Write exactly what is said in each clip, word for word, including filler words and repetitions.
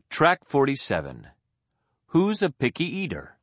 Track forty-seven. Who's a picky eater?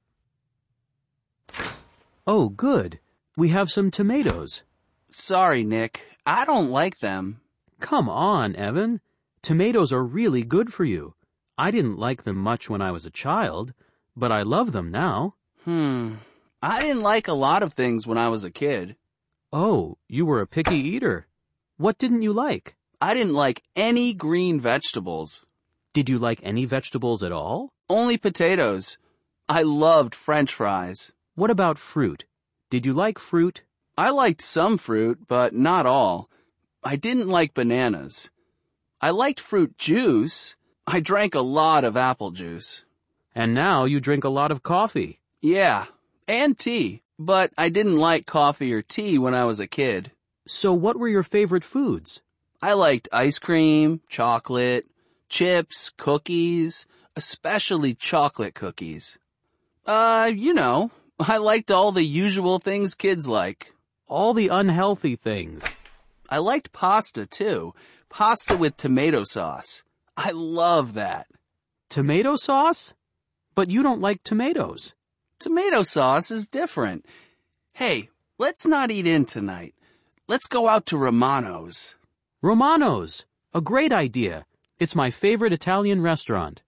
Oh, good. We have some tomatoes. Sorry, Nick. I don't like them. Come on, Evan. Tomatoes are really good for you. I didn't like them much when I was a child, but I love them now. Hmm. I didn't like a lot of things when I was a kid. Oh, you were a picky eater. What didn't you like? I didn't like any green vegetables. Did you like any vegetables at all? Only potatoes. I loved French fries. What about fruit? Did you like fruit? I liked some fruit, but not all. I didn't like bananas. I liked fruit juice. I drank a lot of apple juice. And now you drink a lot of coffee. Yeah, and tea. But I didn't like coffee or tea when I was a kid. So what were your favorite foods? I liked ice cream, chocolate, chips, cookies, especially chocolate cookies. Uh, you know, I liked all the usual things kids like. All the unhealthy things. I liked pasta, too. Pasta with tomato sauce. I love that. Tomato sauce? But you don't like tomatoes. Tomato sauce is different. Hey, let's not eat in tonight. Let's go out to Romano's. Romano's. A great idea. It's my favorite Italian restaurant.